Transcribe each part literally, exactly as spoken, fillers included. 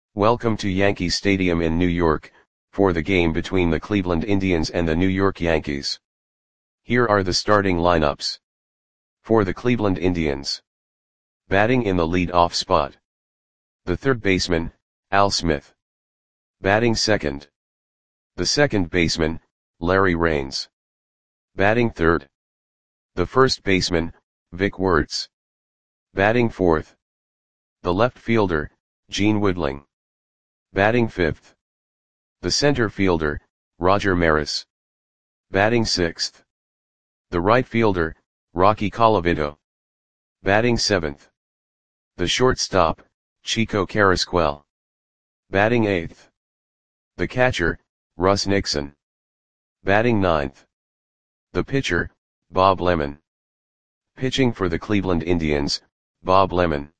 Welcome to Yankee Stadium in New York, for the game between the Cleveland Indians and the New York Yankees. Here are the starting lineups. For the Cleveland Indians. Batting in the lead-off spot. The third baseman, Al Smith. Batting second. The second baseman, Larry Raines. Batting third. The first baseman, Vic Wertz. Batting fourth. The left fielder, Gene Woodling. Batting fifth. The center fielder, Roger Maris. Batting sixth. The right fielder, Rocky Colavito. Batting seventh. The shortstop, Chico Carrasquel. Batting eighth. The catcher, Russ Nixon. Batting ninth. The pitcher, Bob Lemon. Pitching for the Cleveland Indians, Bob Lemon.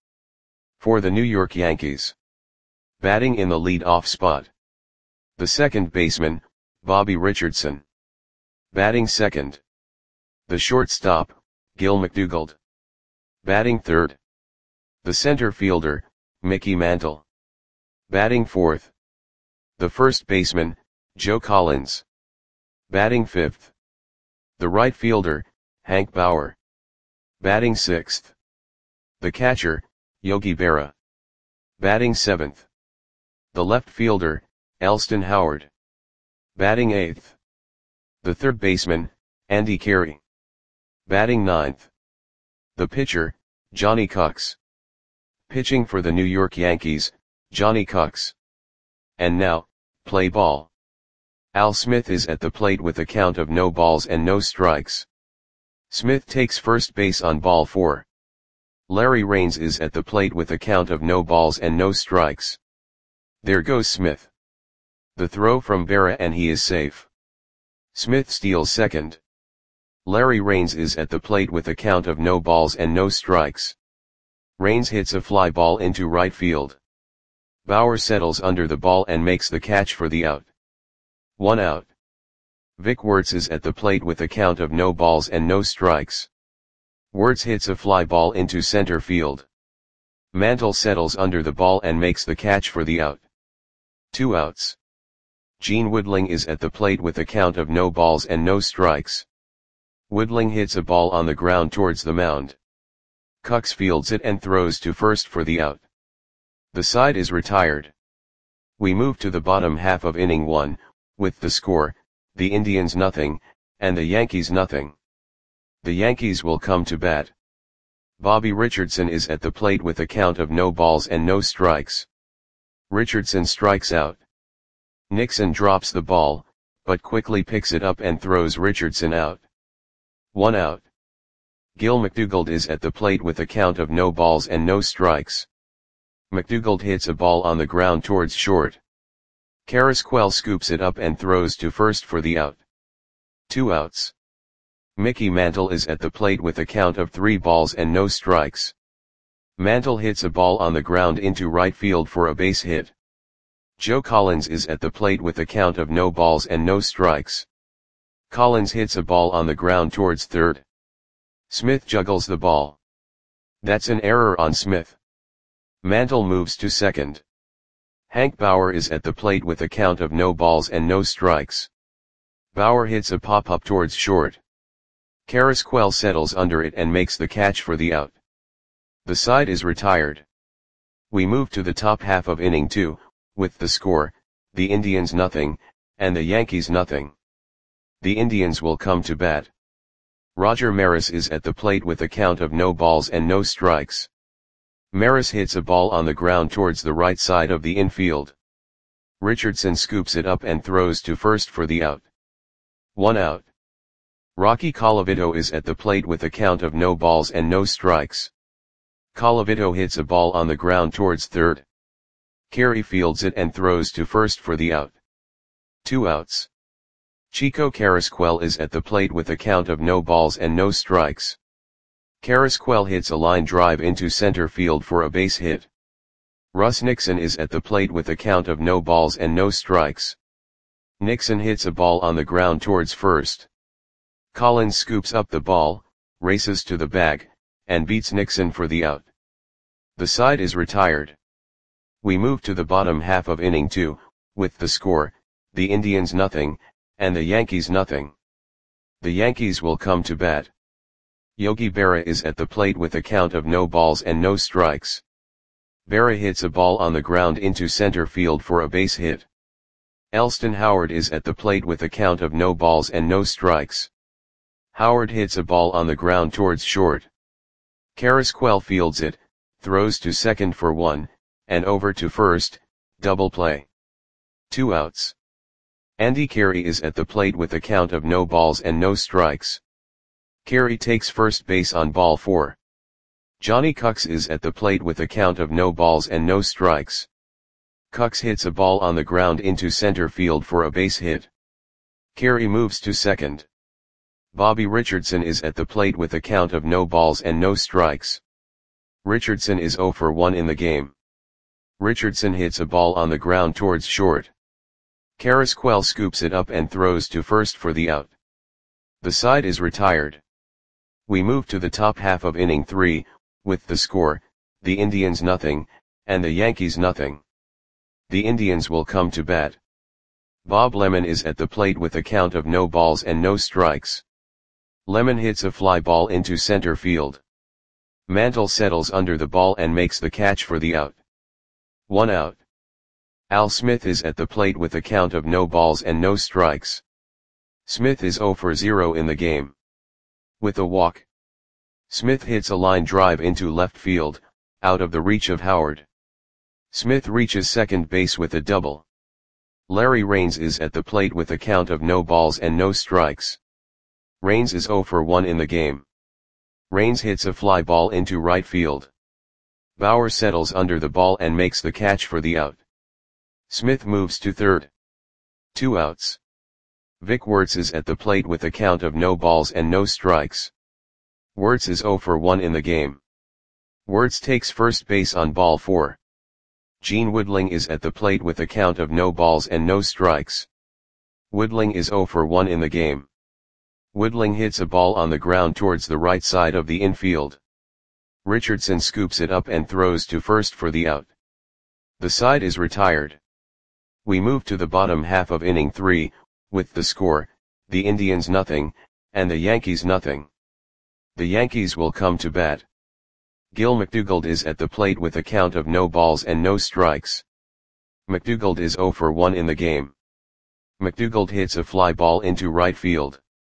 For the New York Yankees. Batting in the lead-off spot. The second baseman, Bobby Richardson. Batting second. The shortstop, Gil McDougald. Batting third. The center fielder, Mickey Mantle. Batting fourth. The first baseman, Joe Collins. Batting fifth. The right fielder, Hank Bauer. Batting sixth. The catcher, Yogi Berra. Batting seventh. The left fielder, Elston Howard. Batting eighth. The third baseman, Andy Carey. Batting ninth. The pitcher, Johnny Cucks. Pitching for the New York Yankees, Johnny Cucks. And now, play ball. Al Smith is at the plate with a count of no balls and no strikes. Smith takes first base on ball four. Larry Raines is at the plate with a count of no balls and no strikes. There goes Smith. The throw from Berra and he is safe. Smith steals second. Larry Raines is at the plate with a count of no balls and no strikes. Raines hits a fly ball into right field. Bauer settles under the ball and makes the catch for the out. One out. Vic Wertz is at the plate with a count of no balls and no strikes. Wertz hits a fly ball into center field. Mantle settles under the ball and makes the catch for the out. Two outs. Gene Woodling is at the plate with a count of no balls and no strikes. Woodling hits a ball on the ground towards the mound. Cucks fields it and throws to first for the out. The side is retired. We move to the bottom half of inning one, with the score, the Indians nothing, and the Yankees nothing. The Yankees will come to bat. Bobby Richardson is at the plate with a count of no balls and no strikes. Richardson strikes out. Nixon drops the ball, but quickly picks it up and throws Richardson out. One out. Gil McDougald is at the plate with a count of no balls and no strikes. McDougald hits a ball on the ground towards short. Carrasquel scoops it up and throws to first for the out. Two outs. Mickey Mantle is at the plate with a count of three balls and no strikes. Mantle hits a ball on the ground into right field for a base hit. Joe Collins is at the plate with a count of no balls and no strikes. Collins hits a ball on the ground towards third. Smith juggles the ball. That's an error on Smith. Mantle moves to second. Hank Bauer is at the plate with a count of no balls and no strikes. Bauer hits a pop-up towards short. Carrasquel settles under it and makes the catch for the out. The side is retired. We move to the top half of inning two, with the score, the Indians nothing, and the Yankees nothing. The Indians will come to bat. Roger Maris is at the plate with a count of no balls and no strikes. Maris hits a ball on the ground towards the right side of the infield. Richardson scoops it up and throws to first for the out. One out. Rocky Colavito is at the plate with a count of no balls and no strikes. Colavito hits a ball on the ground towards third. Carey fields it and throws to first for the out. Two outs. Chico Carrasquel is at the plate with a count of no balls and no strikes. Carrasquel hits a line drive into center field for a base hit. Russ Nixon is at the plate with a count of no balls and no strikes. Nixon hits a ball on the ground towards first. Collins scoops up the ball, races to the bag, and beats Nixon for the out. The side is retired. We move to the bottom half of inning two, with the score, the Indians nothing, and the Yankees nothing. The Yankees will come to bat. Yogi Berra is at the plate with a count of no balls and no strikes. Berra hits a ball on the ground into center field for a base hit. Elston Howard is at the plate with a count of no balls and no strikes. Howard hits a ball on the ground towards short. Carrasquel fields it, throws to second for one, and over to first, double play. Two outs. Andy Carey is at the plate with a count of no balls and no strikes. Carey takes first base on ball four. Johnny Cucks is at the plate with a count of no balls and no strikes. Cucks hits a ball on the ground into center field for a base hit. Carey moves to second. Bobby Richardson is at the plate with a count of no balls and no strikes. Richardson is oh for one in the game. Richardson hits a ball on the ground towards short. Carrasquel scoops it up and throws to first for the out. The side is retired. We move to the top half of inning three, with the score, the Indians nothing, and the Yankees nothing. The Indians will come to bat. Bob Lemon is at the plate with a count of no balls and no strikes. Lemon hits a fly ball into center field. Mantle settles under the ball and makes the catch for the out. One out. Al Smith is at the plate with a count of no balls and no strikes. Smith is oh for zero in the game. With a walk. Smith hits a line drive into left field, out of the reach of Howard. Smith reaches second base with a double. Larry Raines is at the plate with a count of no balls and no strikes. Raines is oh for one in the game. Raines hits a fly ball into right field. Bauer settles under the ball and makes the catch for the out. Smith moves to third. Two outs. Vic Wertz is at the plate with a count of no balls and no strikes. Wertz is oh for one in the game. Wertz takes first base on ball four. Gene Woodling is at the plate with a count of no balls and no strikes. Woodling is oh for one in the game. Woodling hits a ball on the ground towards the right side of the infield. Richardson scoops it up and throws to first for the out. The side is retired. We move to the bottom half of inning three, with the score, the Indians nothing, and the Yankees nothing. The Yankees will come to bat. Gil McDougald is at the plate with a count of no balls and no strikes. McDougald is oh for one in the game. McDougald hits a fly ball into right field.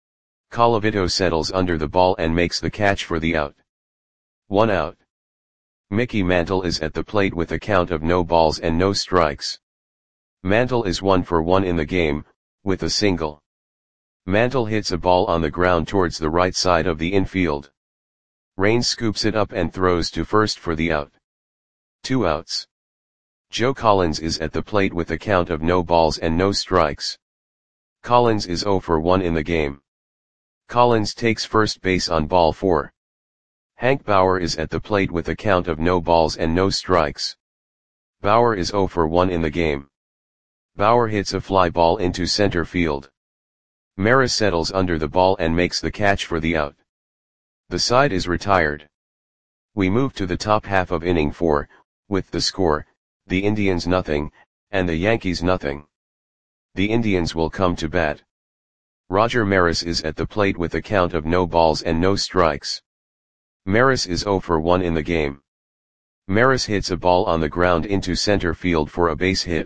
Colavito settles under the ball and makes the catch for the out. One out. Mickey Mantle is at the plate with a count of no balls and no strikes. Mantle is one for one in the game, with a single. Mantle hits a ball on the ground towards the right side of the infield. Raines scoops it up and throws to first for the out. Two outs. Joe Collins is at the plate with a count of no balls and no strikes. Collins is oh for one in the game. Collins takes first base on ball four. Hank Bauer is at the plate with a count of no balls and no strikes. Bauer is oh for one in the game. Bauer hits a fly ball into center field. Maris settles under the ball and makes the catch for the out. The side is retired. We move to the top half of inning four, with the score, the Indians nothing, and the Yankees nothing. The Indians will come to bat. Roger Maris is at the plate with a count of no balls and no strikes. Maris is oh for one in the game. Maris hits a ball on the ground into center field for a base hit.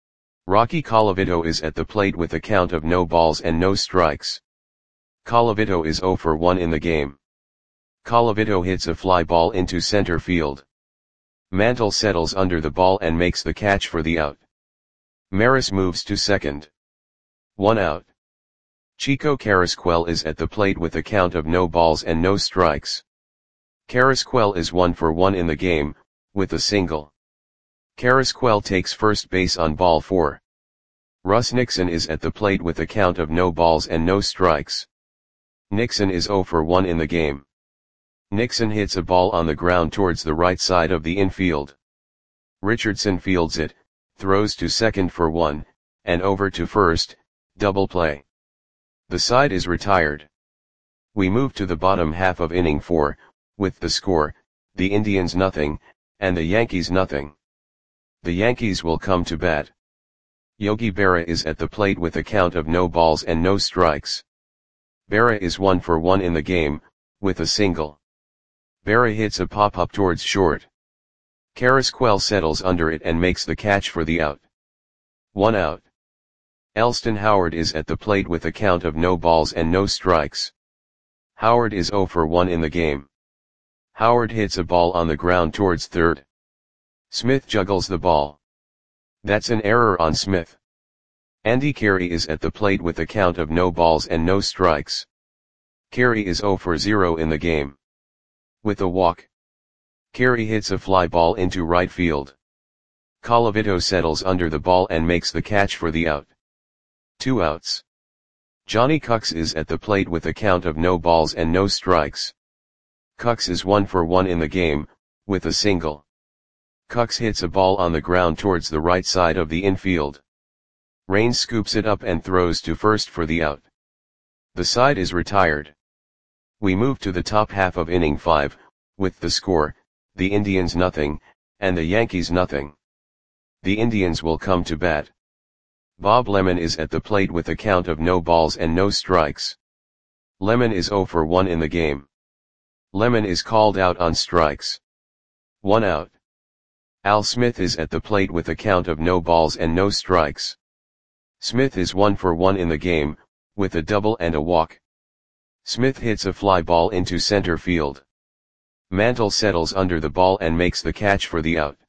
Rocky Colavito is at the plate with a count of no balls and no strikes. Colavito is oh for one in the game. Colavito hits a fly ball into center field. Mantle settles under the ball and makes the catch for the out. Maris moves to second. One out. Chico Carrasquel is at the plate with a count of no balls and no strikes. Carrasquel is one for one in the game, with a single. Carrasquel takes first base on ball four. Russ Nixon is at the plate with a count of no balls and no strikes. Nixon is oh for one in the game. Nixon hits a ball on the ground towards the right side of the infield. Richardson fields it, throws to second for one, and over to first, double play. The side is retired. We move to the bottom half of inning four, with the score, the Indians nothing, and the Yankees nothing. The Yankees will come to bat. Yogi Berra is at the plate with a count of no balls and no strikes. Berra is one for one in the game, with a single. Berra hits a pop-up towards short. Carrasquel settles under it and makes the catch for the out. One out. Elston Howard is at the plate with a count of no balls and no strikes. Howard is zero for one in the game. Howard hits a ball on the ground towards third. Smith juggles the ball. That's an error on Smith. Andy Carey is at the plate with a count of no balls and no strikes. Carey is zero for zero in the game. With a walk, Carey hits a fly ball into right field. Colavito settles under the ball and makes the catch for the out. Two outs. Johnny Cucks is at the plate with a count of no balls and no strikes. Cucks is one for one in the game, with a single. Cucks hits a ball on the ground towards the right side of the infield. Raines scoops it up and throws to first for the out. The side is retired. We move to the top half of inning five, with the score, the Indians nothing, and the Yankees nothing. The Indians will come to bat. Bob Lemon is at the plate with a count of no balls and no strikes. Lemon is zero for one in the game. Lemon is called out on strikes. One out. Al Smith is at the plate with a count of no balls and no strikes. Smith is one for one in the game, with a double and a walk. Smith hits a fly ball into center field. Mantle settles under the ball and makes the catch for the out.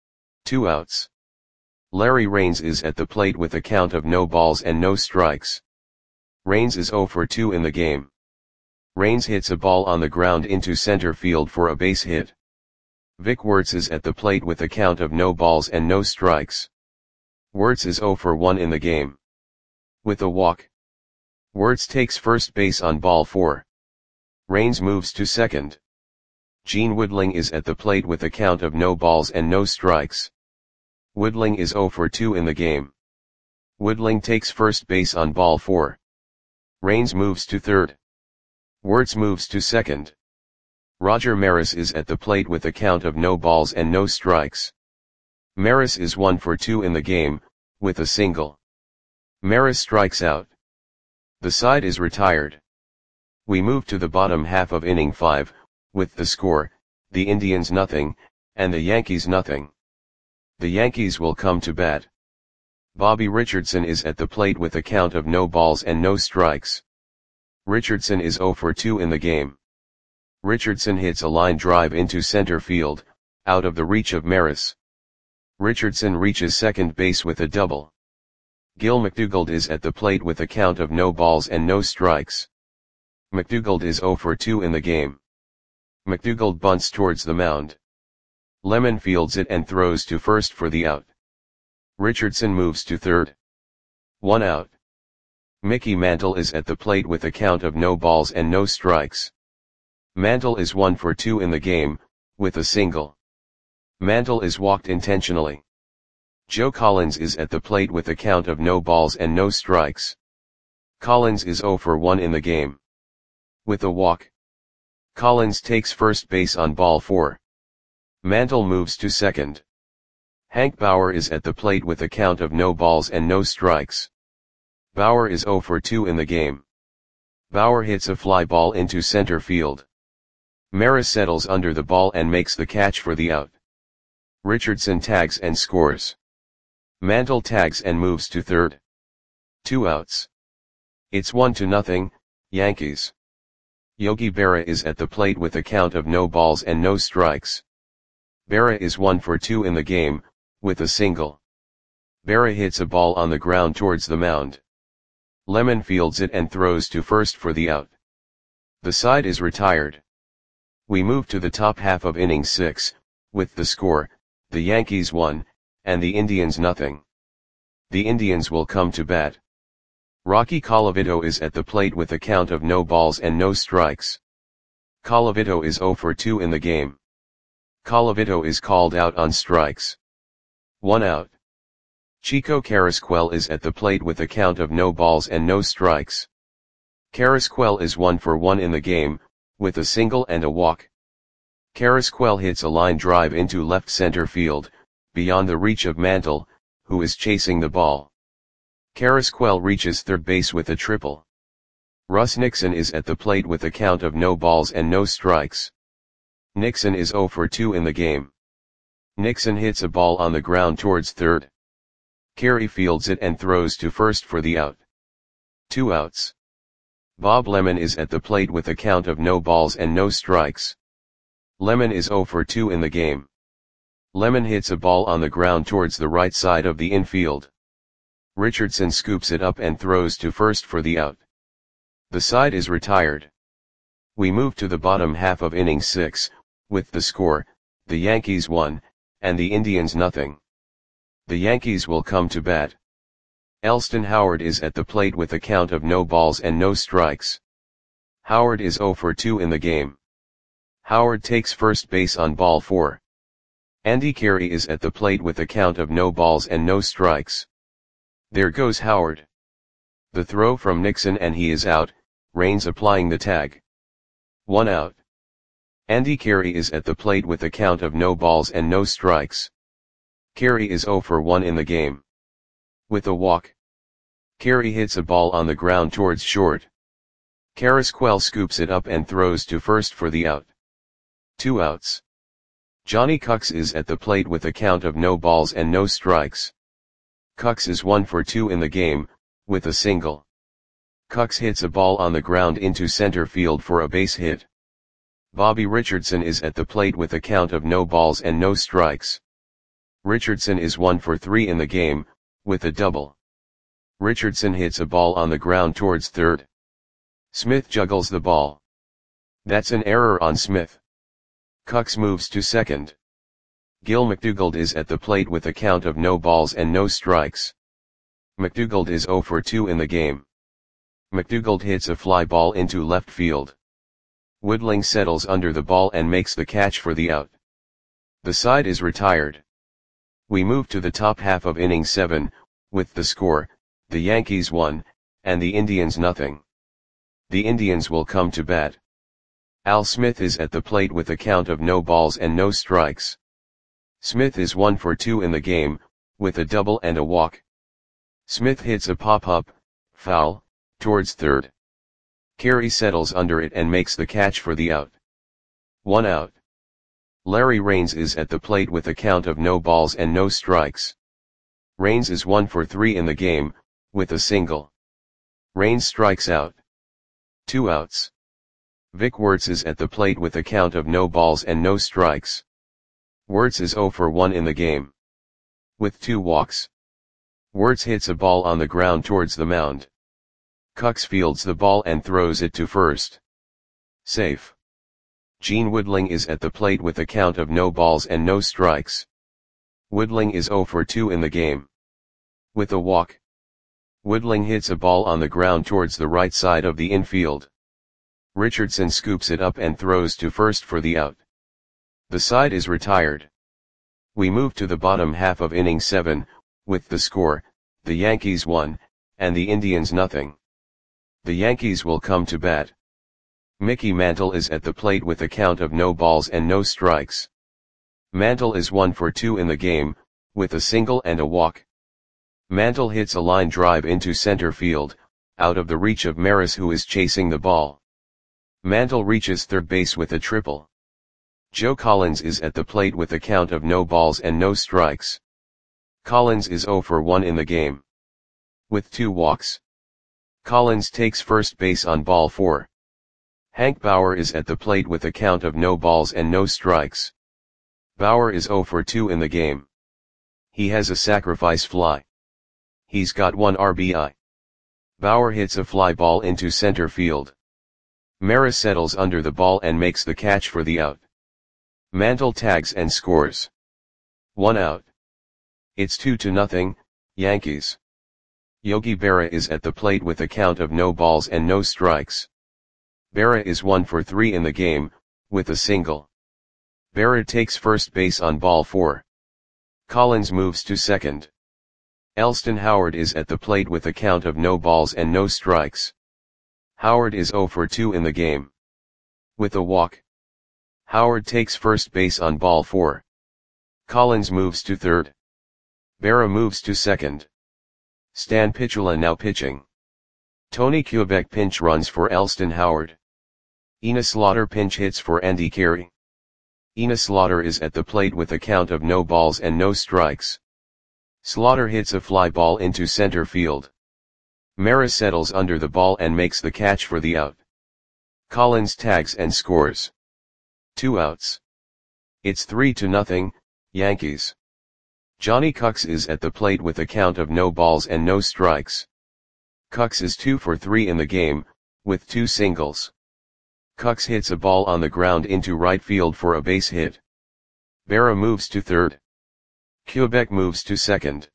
Two outs. Larry Raines is at the plate with a count of no balls and no strikes. Raines is zero for two in the game. Raines hits a ball on the ground into center field for a base hit. Vic Wertz is at the plate with a count of no balls and no strikes. Wertz is zero for one in the game. With a walk, Wertz takes first base on ball four. Raines moves to second. Gene Woodling is at the plate with a count of no balls and no strikes. Woodling is zero for two in the game. Woodling takes first base on ball four. Raines moves to third. Wertz moves to second. Roger Maris is at the plate with a count of no balls and no strikes. Maris is one for two in the game, with a single. Maris strikes out. The side is retired. We move to the bottom half of inning five, with the score, the Indians nothing, and the Yankees nothing. The Yankees will come to bat. Bobby Richardson is at the plate with a count of no balls and no strikes. Richardson is zero for two in the game. Richardson hits a line drive into center field, out of the reach of Maris. Richardson reaches second base with a double. Gil McDougald is at the plate with a count of no balls and no strikes. McDougald is zero for two in the game. McDougald bunts towards the mound. Lemon fields it and throws to first for the out. Richardson moves to third. One out. Mickey Mantle is at the plate with a count of no balls and no strikes. Mantle is one for two in the game, with a single. Mantle is walked intentionally. Joe Collins is at the plate with a count of no balls and no strikes. Collins is zero for one in the game. With a walk, Collins takes first base on ball four. Mantle moves to second. Hank Bauer is at the plate with a count of no balls and no strikes. Bauer is zero for two in the game. Bauer hits a fly ball into center field. Maris settles under the ball and makes the catch for the out. Richardson tags and scores. Mantle tags and moves to third. Two outs. It's one to nothing, Yankees. Yogi Berra is at the plate with a count of no balls and no strikes. Berra is one for two in the game, with a single. Berra hits a ball on the ground towards the mound. Lemon fields it and throws to first for the out. The side is retired. We move to the top half of inning six, with the score, the Yankees one, and the Indians nothing. The Indians will come to bat. Rocky Colavito is at the plate with a count of no balls and no strikes. Colavito is zero for two in the game. Colavito is called out on strikes. One out. Chico Carrasquel is at the plate with a count of no balls and no strikes. Carrasquel is one for one in the game, with a single and a walk. Carrasquel hits a line drive into left center field, beyond the reach of Mantle, who is chasing the ball. Carrasquel reaches third base with a triple. Russ Nixon is at the plate with a count of no balls and no strikes. Nixon is zero for two in the game. Nixon hits a ball on the ground towards third. Carey fields it and throws to first for the out. Two outs. Bob Lemon is at the plate with a count of no balls and no strikes. Lemon is zero for two in the game. Lemon hits a ball on the ground towards the right side of the infield. Richardson scoops it up and throws to first for the out. The side is retired. We move to the bottom half of inning six, with the score, the Yankees one, and the Indians nothing. The Yankees will come to bat. Elston Howard is at the plate with a count of no balls and no strikes. Howard is zero for two in the game. Howard takes first base on ball four. Andy Carey is at the plate with a count of no balls and no strikes. There goes Howard. The throw from Nixon and he is out, Raines applying the tag. One out. Andy Carey is at the plate with a count of no balls and no strikes. Carey is zero for one in the game. With a walk. Carey hits a ball on the ground towards short. Carrasquel scoops it up and throws to first for the out. Two outs. Johnny Cucks is at the plate with a count of no balls and no strikes. Cucks is one for two in the game, with a single. Cucks hits a ball on the ground into center field for a base hit. Bobby Richardson is at the plate with a count of no balls and no strikes. Richardson is one for three in the game, with a double. Richardson hits a ball on the ground towards third. Smith juggles the ball. That's an error on Smith. Cucks moves to second. Gil McDougald is at the plate with a count of no balls and no strikes. McDougald is zero for two in the game. McDougald hits a fly ball into left field. Woodling settles under the ball and makes the catch for the out. The side is retired. We move to the top half of inning seven, with the score, the Yankees one, and the Indians nothing. The Indians will come to bat. Al Smith is at the plate with a count of no balls and no strikes. Smith is one for two in the game, with a double and a walk. Smith hits a pop-up, foul, towards third. Carey settles under it and makes the catch for the out. One out. Larry Raines is at the plate with a count of no balls and no strikes. Raines is one for three in the game, with a single. Raines strikes out. Two outs. Vic Wertz is at the plate with a count of no balls and no strikes. Wertz is zero for one in the game. With two walks. Wertz hits a ball on the ground towards the mound. Cucks fields the ball and throws it to first. Safe. Gene Woodling is at the plate with a count of no balls and no strikes. Woodling is zero for two in the game. With a walk. Woodling hits a ball on the ground towards the right side of the infield. Richardson scoops it up and throws to first for the out. The side is retired. We move to the bottom half of inning seven, with the score, the Yankees one, and the Indians nothing. The Yankees will come to bat. Mickey Mantle is at the plate with a count of no balls and no strikes. Mantle is one for two in the game, with a single and a walk. Mantle hits a line drive into center field, out of the reach of Maris who is chasing the ball. Mantle reaches third base with a triple. Joe Collins is at the plate with a count of no balls and no strikes. Collins is zero for one in the game. With two walks. Collins takes first base on ball four. Hank Bauer is at the plate with a count of no balls and no strikes. Bauer is zero for two in the game. He has a sacrifice fly. He's got one R B I. Bauer hits a fly ball into center field. Maris settles under the ball and makes the catch for the out. Mantle tags and scores. One out. It's two to nothing, Yankees. Yogi Berra is at the plate with a count of no balls and no strikes. Berra is one for three in the game, with a single. Berra takes first base on ball four. Collins moves to second. Elston Howard is at the plate with a count of no balls and no strikes. Howard is zero for two in the game. With a walk. Howard takes first base on ball four. Collins moves to third. Berra moves to second. Stan Pichula now pitching. Tony Kubek pinch runs for Elston Howard. Enos Slaughter pinch hits for Andy Carey. Enos Slaughter is at the plate with a count of no balls and no strikes. Slaughter hits a fly ball into center field. Maris settles under the ball and makes the catch for the out. Collins tags and scores. Two outs. It's three to nothing, Yankees. Johnny Cucks is at the plate with a count of no balls and no strikes. Cucks is two for three in the game, with two singles. Cucks hits a ball on the ground into right field for a base hit. Berra moves to third. Kubek moves to second.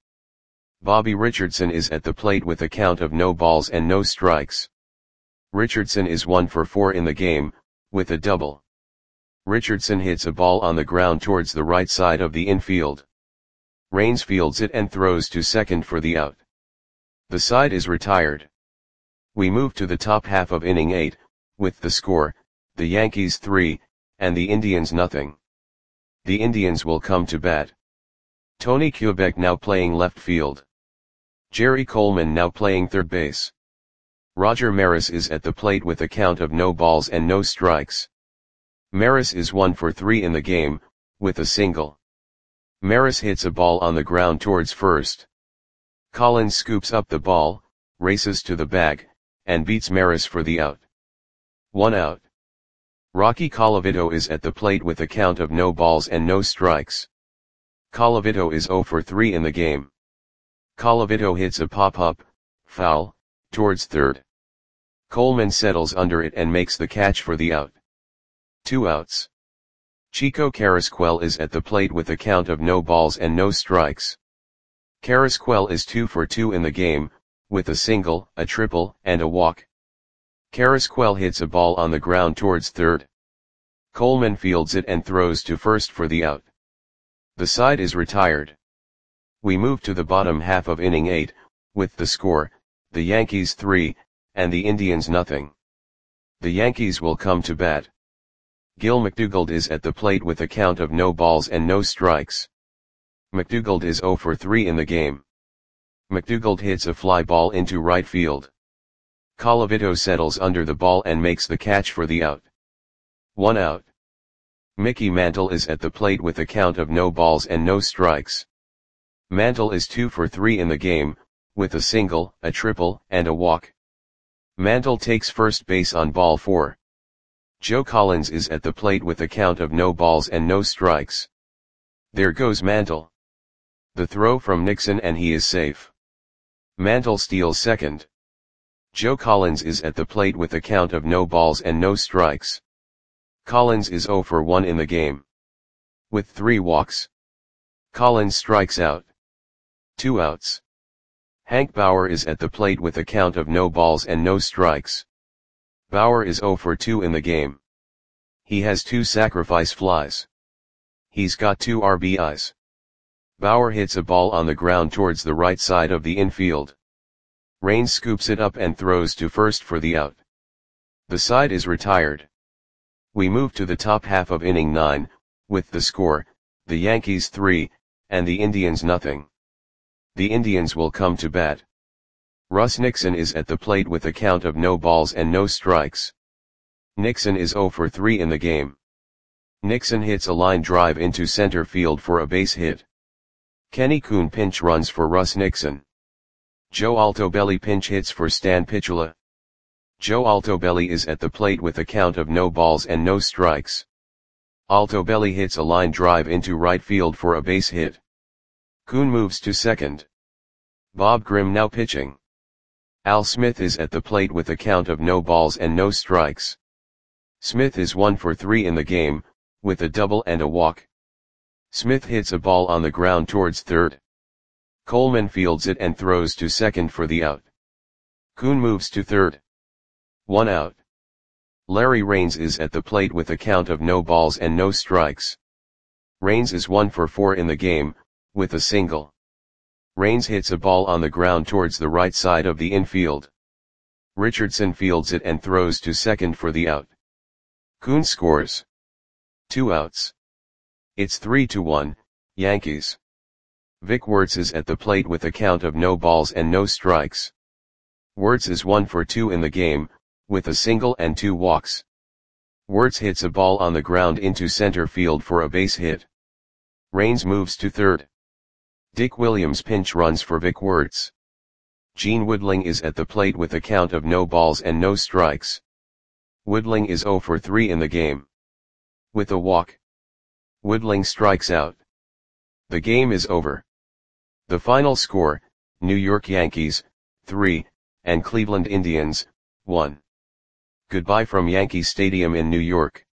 Bobby Richardson is at the plate with a count of no balls and no strikes. Richardson is one for four in the game, with a double. Richardson hits a ball on the ground towards the right side of the infield. Raines fields it and throws to second for the out. The side is retired. We move to the top half of inning eight, with the score, the Yankees three, and the Indians nothing. The Indians will come to bat. Tony Kubek now playing left field. Jerry Coleman now playing third base. Roger Maris is at the plate with a count of no balls and no strikes. Maris is one for three in the game, with a single. Maris hits a ball on the ground towards first. Collins scoops up the ball, races to the bag, and beats Maris for the out. One out. Rocky Colavito is at the plate with a count of no balls and no strikes. Colavito is zero for three in the game. Colavito hits a pop-up, foul, towards third. Coleman settles under it and makes the catch for the out. Two outs. Chico Carrasquel is at the plate with a count of no balls and no strikes. Carrasquel is two for two in the game, with a single, a triple, and a walk. Carrasquel hits a ball on the ground towards third. Coleman fields it and throws to first for the out. The side is retired. We move to the bottom half of inning eight, with the score, the Yankees three, and the Indians nothing. The Yankees will come to bat. Gil McDougald is at the plate with a count of no balls and no strikes. McDougald is zero for three in the game. McDougald hits a fly ball into right field. Colavito settles under the ball and makes the catch for the out. One out. Mickey Mantle is at the plate with a count of no balls and no strikes. Mantle is two for three in the game, with a single, a triple, and a walk. Mantle takes first base on ball four. Joe Collins is at the plate with a count of no balls and no strikes. There goes Mantle. The throw from Nixon and he is safe. Mantle steals second. Joe Collins is at the plate with a count of no balls and no strikes. Collins is zero for one in the game. With three walks. Collins strikes out. Two outs. Hank Bauer is at the plate with a count of no balls and no strikes. Bauer is zero for two in the game. He has two sacrifice flies. He's got two R B Is. Bauer hits a ball on the ground towards the right side of the infield. Raines scoops it up and throws to first for the out. The side is retired. We move to the top half of inning nine, with the score, the Yankees three, and the Indians nothing. The Indians will come to bat. Russ Nixon is at the plate with a count of no balls and no strikes. Nixon is zero for three in the game. Nixon hits a line drive into center field for a base hit. Kenny Kuhn pinch runs for Russ Nixon. Joe Altobelli pinch hits for Stan Pichula. Joe Altobelli is at the plate with a count of no balls and no strikes. Altobelli hits a line drive into right field for a base hit. Kuhn moves to second. Bob Grimm now pitching. Al Smith is at the plate with a count of no balls and no strikes. Smith is one for three in the game, with a double and a walk. Smith hits a ball on the ground towards third. Coleman fields it and throws to second for the out. Kuhn moves to third. One out. Larry Raines is at the plate with a count of no balls and no strikes. Raines is one for four in the game, with a single. Raines hits a ball on the ground towards the right side of the infield. Richardson fields it and throws to second for the out. Kuhn scores. Two outs. It's three to one, Yankees. Vic Wertz is at the plate with a count of no balls and no strikes. Wertz is one for two in the game, with a single and two walks. Wertz hits a ball on the ground into center field for a base hit. Raines moves to third. Dick Williams pinch runs for Vic Wertz. Gene Woodling is at the plate with a count of no balls and no strikes. Woodling is zero for three in the game. With a walk, Woodling strikes out. The game is over. The final score, New York Yankees, three, and Cleveland Indians, one. Goodbye from Yankee Stadium in New York.